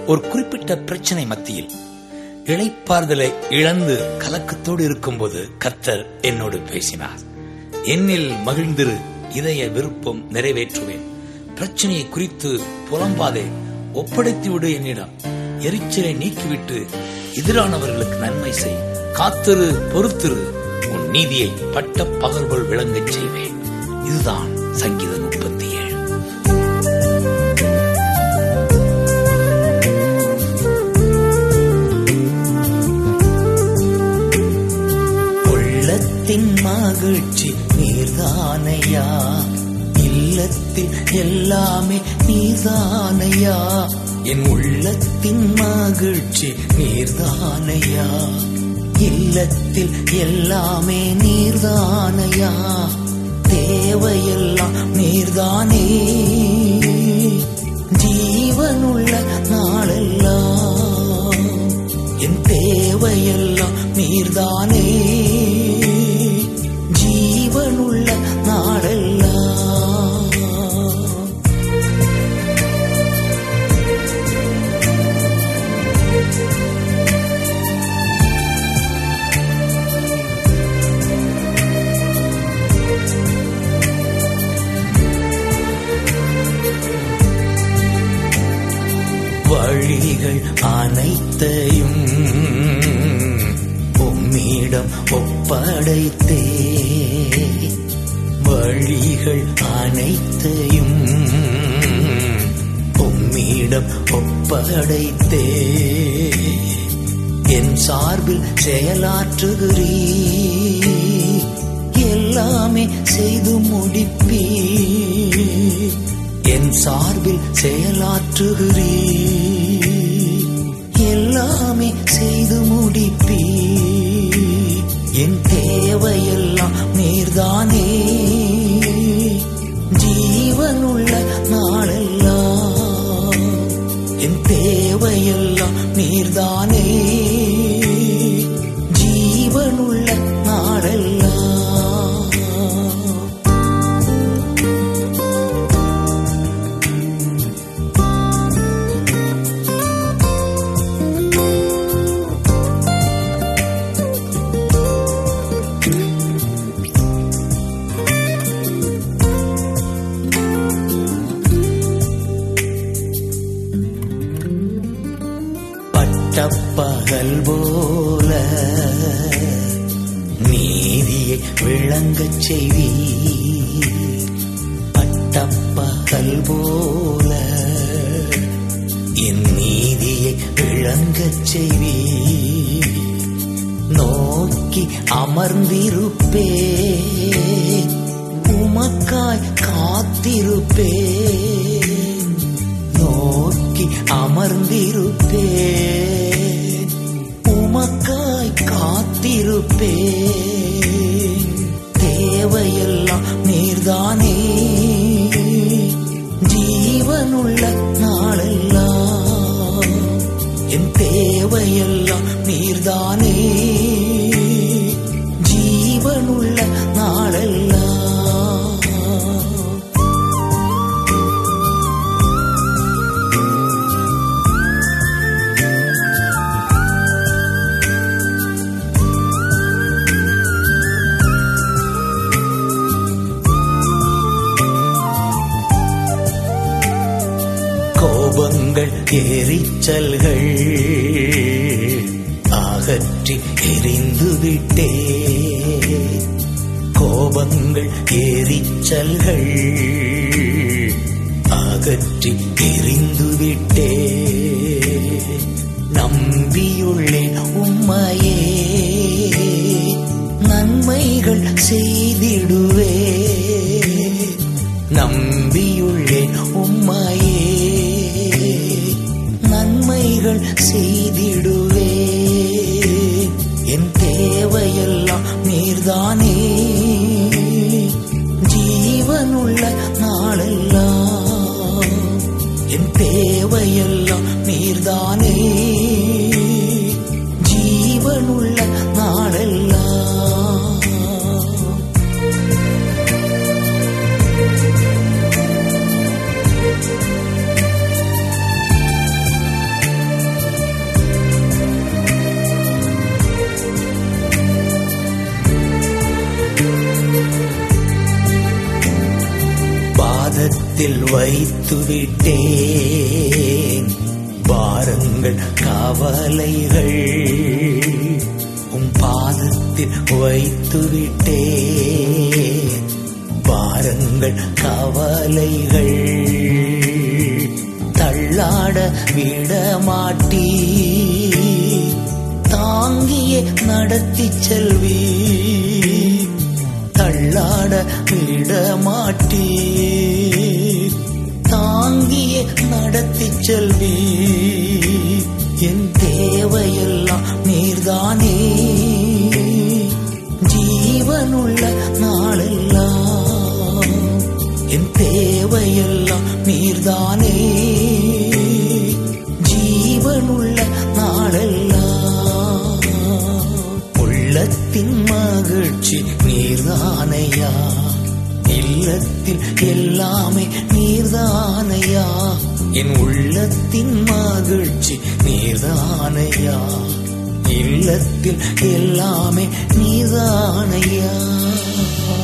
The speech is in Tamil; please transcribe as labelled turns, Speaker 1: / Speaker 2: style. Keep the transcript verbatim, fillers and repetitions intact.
Speaker 1: ஒரு குறிப்பிட்ட பிரச்சனை மத்தியில் இளைப்பாறுதலை இழந்து கலக்கத்தோடு இருக்கும்போது கர்த்தர் என்னோடு பேசினார். என்னில் மகிழ்ந்திரு, இதய விருப்பம் நிறைவேற்றுவேன். பிரச்சனையை குறித்து புலம்பாதே, ஒப்படைத்து விடு என்னிடம். எரிச்சலை நீக்கிவிட்டு எதிரானவர்களுக்கு நன்மை செய். காத்திரு, பொறுத்திரு, உன் நீதியை பட்ட பகல் போல் விளங்கச் செய்வேன். இதுதான் சங்கீதம் முப்பத்தி ஏழு.
Speaker 2: உள்ளத்தின் மகிழ்ச்சி நீர்தானையா, இல்லத்தில் எல்லாமே நீர்தானையா. என் உள்ளத்தின் மகிழ்ச்சி நீர்தானையா, இல்லத்தில் எல்லாமே நீர்தானையா. தேவையெல்லாம் நீர்தானே, ஜீவனுள்ள நாளெல்லாம் என் தேவையெல்லாம் நீர்தானே, ஜீவனுள்ள நாளெல்லாம். வழிகள் அனைத்தையும் உம்மிடம் ஒப்படைத்தே, வழிகள் அனைத்தையும் உம்மிடம் ஒப்படைத்தே. என் சார்பில் செயலாற்றுகிறீ, எல்லாமே செய்து முடிப்பீ. என் சார்பில் செயலாற்றுகிறீ, எல்லாமே செய்து முடிப்பீ. என் தேவையெல்லாம் நீர்தானே, ஜீவனுள்ள நாளெல்லாம் என் தேவையெல்லாம் நீர்தானே, ஜீவனுள்ள நாளெல்லாம். பகல் போல நீதியை விளங்கச் செய்வி, பட்டப்பகல் போல என் நீதியை விளங்கச் செய்வி. நோக்கி அமர்ந்திருப்பே, உமக்காய் காத்திருப்பே. நோக்கி அமர்ந்திருப்பே, உமக்காய் காத்திருப்பே. தேவையெல்லாம் நீர்தானே, ஜீவனுள்ள நாளெல்லாம் என் தேவையெல்லாம் நீர்தானே, ஜீவனுள்ள நாளெல்லாம். கோபங்கள் எரிச்சல்கள் அகற்றி எரிந்து விட்டே, கோபங்கள் எரிச்சல்கள் அகற்றி எரிந்து விட்டே. நம்பியுள்ளேன் உம்மையே, நன்மைகள் செய்திடுவே. நம்பியுள்ளேன் உம்மையே, நன்மைகள் செய்திடுவே. என் தேவையெல்லாம் நீர்தானே, ஜீவனுள்ள நாளெல்லாம் என் தேவையெல்லாம் நீர்தானே, ஜீவனுள்ள நாளெல்லாம். வைத்து விட்டேன். பாரங்கள் கவலைகள் உம் பாதத்தில் வைத்து விட்டேன். பாரங்கள் கவலைகள் தள்ளாட விடமாட்டீ, தாங்கியே நடத்தி செல்வி. தள்ளாட விடமாட்டீ, தாங்கியே நடத்தி செல்வி. என் தேவையெல்லாம் நீர்தானே, ஜீவனுள்ள நாளெல்லாம் என் தேவையெல்லாம் நீர்தானே, ஜீவனுள்ள நாளெல்லாம். உள்ளத்தின் மகிழ்ச்சி நீர்தானையா, இல்லத்தில் எல்லாமே நீர்தானையா. என் உள்ளத்தின் மகிழ்ச்சி நீர்தானையா, இல்லத்தில் எல்லாமே நீர்தானையா.